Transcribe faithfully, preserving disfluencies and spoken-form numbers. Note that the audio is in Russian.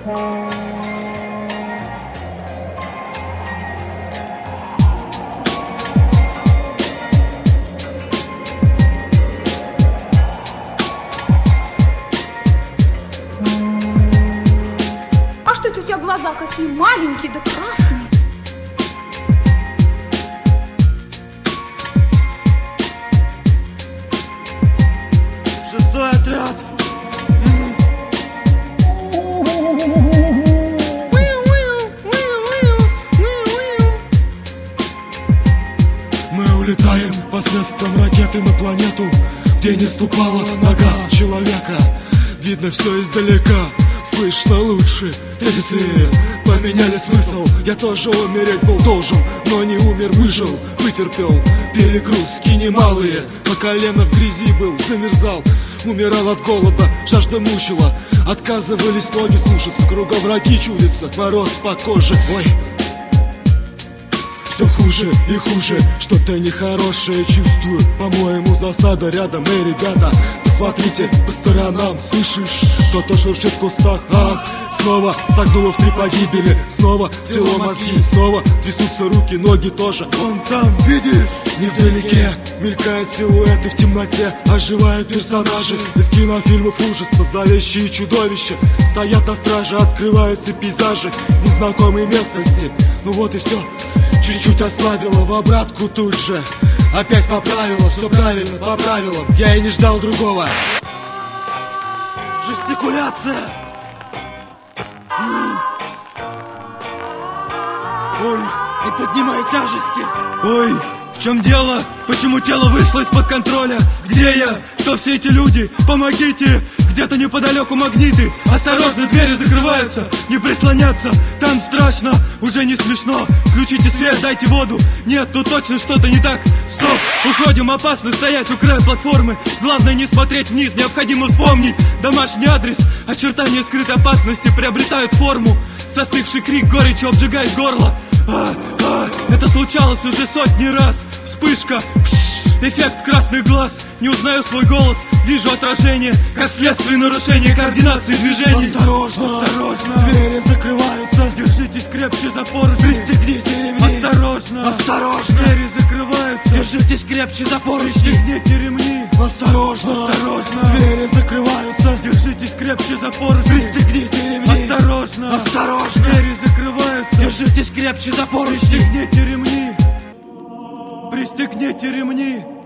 А что это у тебя глаза какие маленькие да красные? Шестой отряд. Мы улетаем посредством ракеты на планету, где не ступала нога человека. Видно все издалека, слышно лучше. Тезисы поменяли смысл. Я тоже умереть был должен, но не умер, выжил, вытерпел перегрузки немалые. По колено в грязи был, замерзал, умирал от голода, жажда мучила. Отказывались ноги слушаться, кругом враги чудятся, мороз по коже. Ой, все хуже и хуже, что-то нехорошее чувствую. По-моему, засада рядом, эй, ребята, посмотрите по сторонам. Слышишь, кто-то шуршит в кустах. Ах, снова согнуло в три погибели, снова свело мозги, снова трясутся руки, ноги тоже. Вон там, видишь, невдалеке мелькают силуэты в темноте, оживают персонажи из кинофильмов ужаса. Зловещие чудовища стоят на страже, открываются пейзажи незнакомой местности. Ну вот и все. Чуть-чуть ослабила, в обратку тут же опять поправила, все правильно, по правилам. Я и не ждал другого. Жестикуляция. Ой, не поднимай тяжести. Ой, в чем дело? Почему тело вышло из-под контроля? Где я? Кто все эти люди? Помогите! Где-то неподалеку магниты. Осторожно, двери закрываются. Не прислоняться, там страшно. Уже не смешно. Включите свет, дайте воду. Нет, тут точно что-то не так. Стоп, уходим, опасно стоять у края платформы. Главное не смотреть вниз, необходимо вспомнить домашний адрес. Очертания скрытой опасности приобретают форму. Застывший крик горечью обжигает горло. А, а, это случалось уже сотни раз. Вспышка, пш, эффект красных глаз. Не узнаю свой голос, вижу отражение. Как следствие нарушения координации движений. Осторожно, осторожно, двери закрываются. Держитесь крепче за поручни. Пристегните ремни. Осторожно, осторожно, двери закрываются. Держитесь крепче за поручни. Пристегните ремни. Осторожно, осторожно, двери закрываются. Держитесь крепче за поручни. Пристегните ремни. Осторожно, осторожно, двери закрываются. Держитесь крепче за поручни. Пристегните ремни. Пристегните ремни.